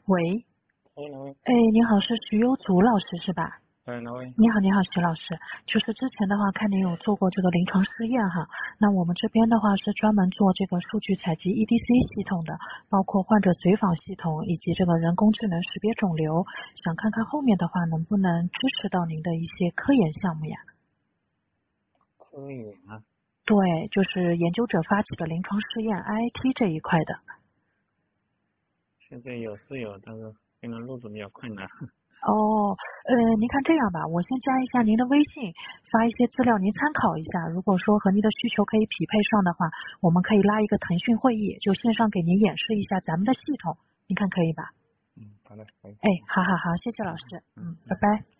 喂， 喂，哪位？ 哎，你好，是徐优祖老师是吧？ 哪位？ 你好，你好，徐老师。就是之前的话，看您有做过这个临床试验哈。那我们这边的话是专门做这个数据采集 EDC 系统的，包括患者随访系统以及这个人工智能识别肿瘤。想看看后面的话能不能支持到您的一些科研项目呀？ 科研啊， 对，就是研究者发起的临床试验 IIT 这一块的。 现在有是有，但是现在入组比较困难。 哦，您看这样吧，我先加一下您的微信，发一些资料您参考一下。如果说和您的需求可以匹配上的话，我们可以拉一个腾讯会议，就线上给您演示一下咱们的系统，您看可以吧？ 好的，可以。 哎，好好好，谢谢老师，拜拜。